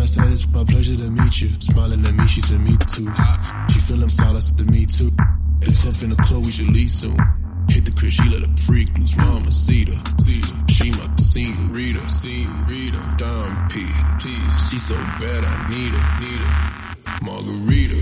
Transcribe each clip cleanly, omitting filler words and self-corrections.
said it's my pleasure to meet you. Smiling at me, she said me too. She feeling style, I said to me too. It's Huff in the club, we should leave soon. Hit the crib, she let a freak loose. Mama, see her. She my senorita. Dime P, please. She so bad, I need her. Margarita.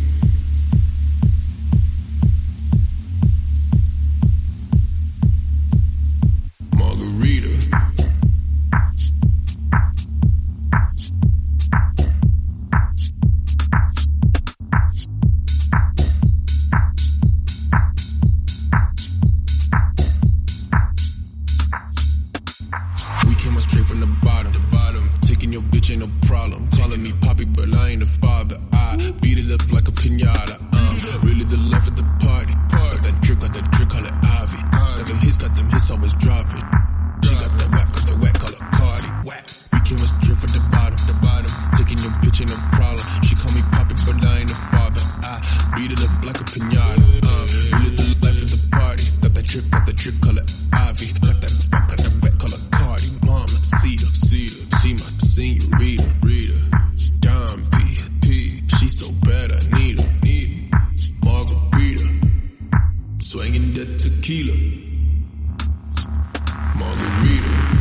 Straight from the bottom, taking your bitch ain't no problem. Calling me poppy, but I ain't the father. I beat it up like a pinata. Really the life at the party. Got that drip, call it Ivy. Got them hits, always dropping. She got that whack, call it Cardi. We came straight from the bottom, taking your bitch ain't no problem. She call me poppy, but I ain't the father. I beat it up like a pinata. Really the life at the party. Got that drip, call it Ivy. Got that whack, call it Cardi. See her, she my senorita, Dime P, she so bad I need her, Margarita, swinging that tequila, Margarita.